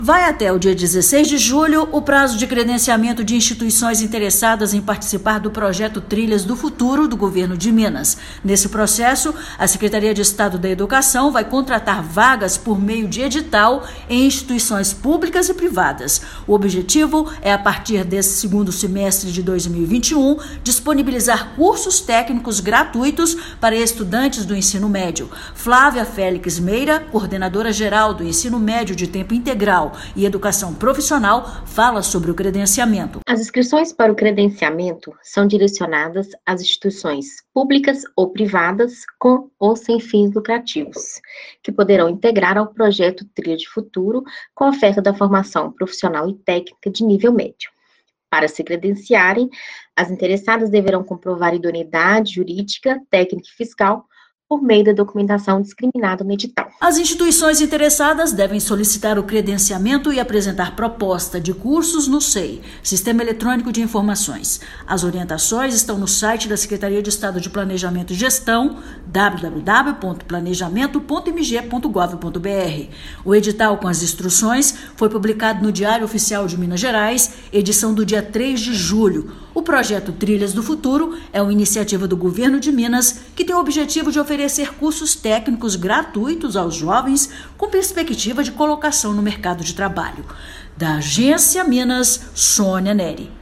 Vai até o dia 16 de julho o prazo de credenciamento de instituições interessadas em participar do projeto Trilhas do Futuro do Governo de Minas. Nesse processo, a Secretaria de Estado da Educação vai contratar vagas por meio de edital em instituições públicas e privadas. O objetivo é, a partir desse segundo semestre de 2021, disponibilizar cursos técnicos gratuitos para estudantes do ensino médio. Flávia Félix Meira, coordenadora geral do ensino médio de tempo integral e educação profissional, fala sobre o credenciamento. As inscrições para o credenciamento são direcionadas às instituições públicas ou privadas com ou sem fins lucrativos, que poderão integrar ao projeto Trilha de Futuro com a oferta da formação profissional e técnica de nível médio. Para se credenciarem, as interessadas deverão comprovar idoneidade jurídica, técnica e fiscal por meio da documentação discriminada no edital. As instituições interessadas devem solicitar o credenciamento e apresentar proposta de cursos no SEI, Sistema Eletrônico de Informações. As orientações estão no site da Secretaria de Estado de Planejamento e Gestão, www.planejamento.mg.gov.br. O edital com as instruções foi publicado no Diário Oficial de Minas Gerais, edição do dia 3 de julho. O projeto Trilhas do Futuro é uma iniciativa do Governo de Minas que tem o objetivo de oferecer cursos técnicos gratuitos aos jovens com perspectiva de colocação no mercado de trabalho. Da Agência Minas, Sônia Neri.